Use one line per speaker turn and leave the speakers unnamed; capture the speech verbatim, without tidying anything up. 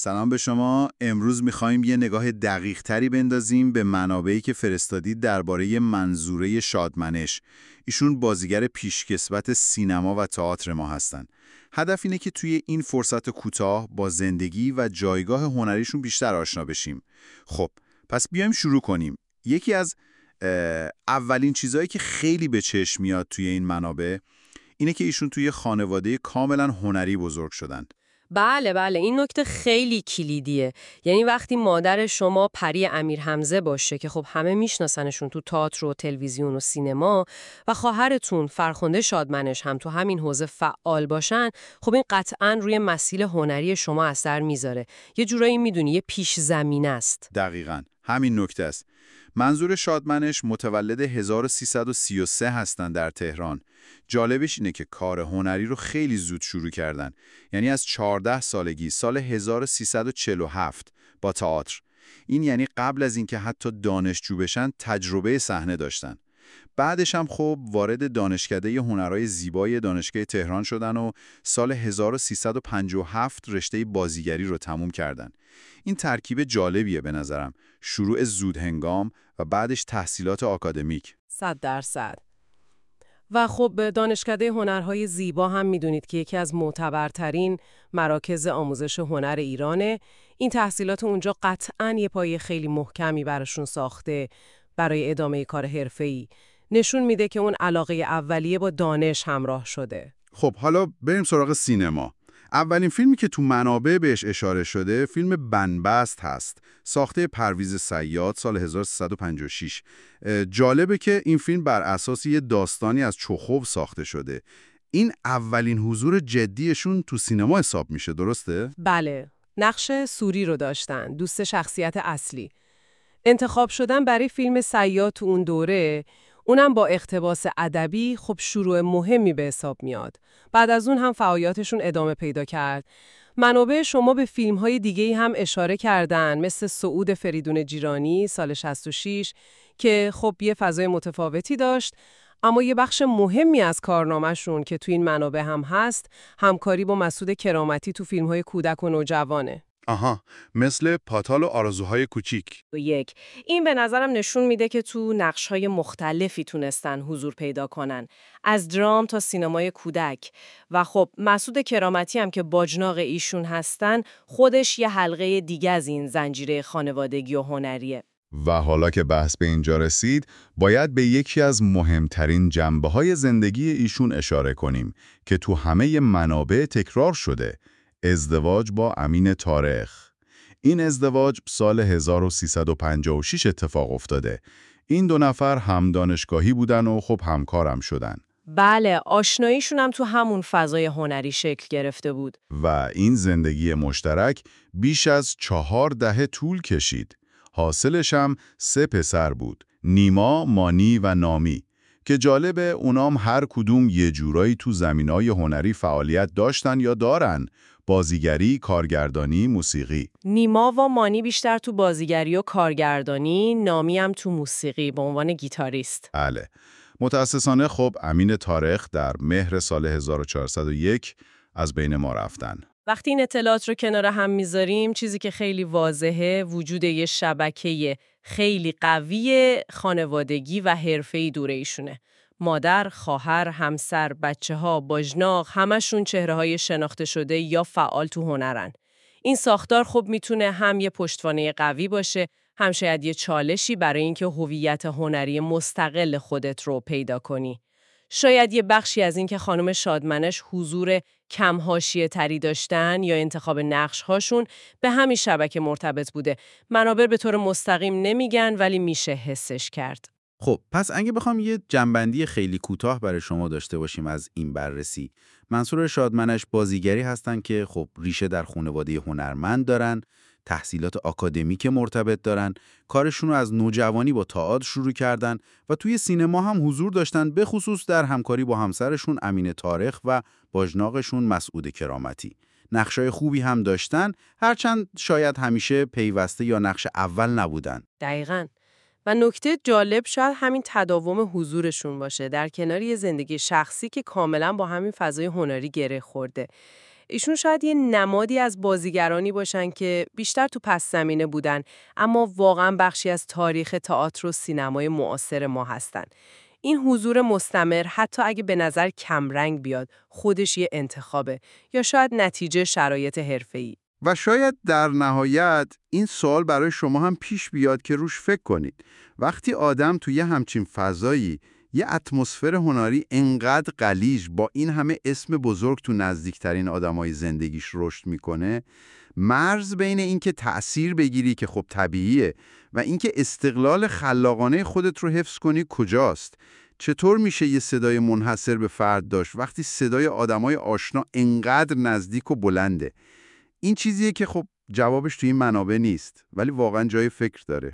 سلام به شما. امروز می‌خوایم یه نگاه دقیق تری بندازیم به منابعی که فرستادید درباره منظوره شادمنش. ایشون بازیگر پیشکسوت سینما و تئاتر ما هستن. هدف اینه که توی این فرصت کوتاه با زندگی و جایگاه هنریشون بیشتر آشنا بشیم. خب، پس بیایم شروع کنیم. یکی از اه، اولین چیزایی که خیلی به چشم میاد توی این منابع اینه که ایشون توی خانواده کاملا هنری بزرگ شدن.
بله بله این نکته خیلی کلیدیه. یعنی وقتی مادر شما پری امیرحمزه باشه که خب همه میشناسنشون تو تئاتر و تلویزیون و سینما و خواهرتون فرخنده شادمنش هم تو همین حوزه فعال باشن، خب این قطعاً روی مسیر هنری شما اثر میذاره. یه جورایی میدونی یه پیش زمینه است.
دقیقاً همین نکته است. منظور شادمنش متولد هزار و سیصد و سی و سه هستن در تهران. جالبش اینه که کار هنری رو خیلی زود شروع کردن. یعنی از چهارده سالگی سال هزار و سیصد و چهل و هفت با تئاتر. این یعنی قبل از اینکه حتی دانشجو بشن تجربه صحنه داشتن. بعدش هم خب وارد دانشکده هنرهای زیبای دانشگاه تهران شدن و سال هزار و سیصد و پنجاه و هفت رشته بازیگری رو تموم کردن. این ترکیب جالبیه به نظرم. شروع زود هنگام و بعدش تحصیلات آکادمیک.
صد درصد. و خب دانشکده هنرهای زیبا هم میدونید که یکی از معتبرترین مراکز آموزش هنر ایرانه. این تحصیلات اونجا قطعاً یه پایه خیلی محکمی براشون ساخته برای ادامه کار حرفه‌ای. نشون میده که اون علاقه اولیه با دانش همراه شده.
خب حالا بریم سراغ سینما. اولین فیلمی که تو منابع بهش اشاره شده فیلم بنبست هست. ساخته پرویز صیاد سال هزار و سیصد و پنجاه و شش. جالبه که این فیلم بر اساس یه داستانی از چخوف ساخته شده. این اولین حضور جدیشون تو سینما حساب میشه، درسته؟
بله، نقش سوری رو داشتن، دوست شخصیت اصلی. انتخاب شدن برای فیلم صیاد تو اون دوره، اونم با اقتباس ادبی، خب شروع مهمی به حساب میاد. بعد از اون هم فعالیتشون ادامه پیدا کرد. منابع شما به فیلم‌های دیگه‌ای هم اشاره کردن، مثل صعود فریدون جیرانی سال شصت و شش که خب یه فضای متفاوتی داشت، اما یه بخش مهمی از کارنامه‌شون که تو این منابع هم هست، همکاری با مسعود کرامتی تو فیلم‌های کودک و نوجوانه.
آها، مثل پاتال و آرزوهای کوچیک.
و یک این به نظرم نشون میده که تو نقش‌های مختلفی تونستن حضور پیدا کنن، از درام تا سینمای کودک. و خب مسعود کرامتی هم که باجناق ایشون هستن، خودش یه حلقه دیگه از این زنجیره خانوادگی و هنریه.
و حالا که بحث به اینجا رسید، باید به یکی از مهمترین جنبه‌های زندگی ایشون اشاره کنیم که تو همه منابع تکرار شده: ازدواج با امین طارق. این ازدواج سال هزار و سیصد و پنجاه و شش اتفاق افتاده. این دو نفر هم دانشگاهی بودن و خب همکارم شدن.
بله، آشناییشون هم تو همون فضای هنری شکل گرفته بود.
و این زندگی مشترک بیش از چهار دهه طول کشید. حاصلش هم سه پسر بود: نیما، مانی و نامی، که جالبه اونام هر کدوم یه جورایی تو زمینای هنری فعالیت داشتن یا دارن: بازیگری، کارگردانی، موسیقی.
نیما و مانی بیشتر تو بازیگری و کارگردانی، نامی هم تو موسیقی به عنوان گیتاریست.
بله. متاسفانه خب امین طارق در مهر سال هزار و چهارصد و یک از بین ما رفتن.
وقتی این اطلاعات رو کنار هم میذاریم، چیزی که خیلی واضحه وجود یه شبکه خیلی قوی خانوادگی و حرفه‌ای دوره ایشونه. مادر، خواهر، همسر، بچه‌ها، باجناق، همشون چهره‌های شناخته شده یا فعال تو هنرن. این ساختار خب میتونه هم یه پشتوانه قوی باشه، هم شاید یه چالشی برای اینکه هویت هنری مستقل خودت رو پیدا کنی. شاید یه بخشی از این که خانم شادمنش حضور کم حاشیه تری داشتن یا انتخاب نقش هاشون به همین شبکه مرتبط بوده. منابع به طور مستقیم نمیگن ولی میشه حسش کرد.
خب پس اگه بخوام یه جنبندی خیلی کوتاه برای شما داشته باشیم از این بررسی، منصور شادمنش بازیگری هستن که خب ریشه در خانواده هنرمند دارن، تحصیلات آکادمیک مرتبط دارن، کارشون رو از نوجوانی با تئاتر شروع کردن و توی سینما هم حضور داشتن، به خصوص در همکاری با همسرشون امین طارق و باجناقشون مسعود کرامتی. نقشای خوبی هم داشتن، هرچند شاید همیشه پیوسته یا نقش اول نبودن.
دقیقاً. و نکته جالب شاید همین تداوم حضورشون باشه در کنار یه زندگی شخصی که کاملا با همین فضای هنری گره خورده. ایشون شاید یه نمادی از بازیگرانی باشن که بیشتر تو پس زمینه بودن، اما واقعا بخشی از تاریخ تئاتر و سینمای معاصر ما هستن. این حضور مستمر حتی اگه به نظر کمرنگ بیاد، خودش یه انتخابه یا شاید نتیجه شرایط حرفه‌ای.
و شاید در نهایت این سوال برای شما هم پیش بیاد که روش فکر کنید. وقتی آدم توی یه همچین فضایی، یه اتمسفر هنری انقدر غلیظ با این همه اسم بزرگ تو نزدیکترین آدمای زندگیش رشد میکنه، مرز بین اینکه تأثیر بگیری که خب طبیعیه و اینکه استقلال خلاقانه خودت رو حفظ کنی کجاست؟ چطور میشه یه صدای منحصر به فرد داشت وقتی صدای آدمای آشنا انقدر نزدیک و بلنده؟ این چیزیه که خب جوابش توی این منابع نیست، ولی واقعا جای فکر داره.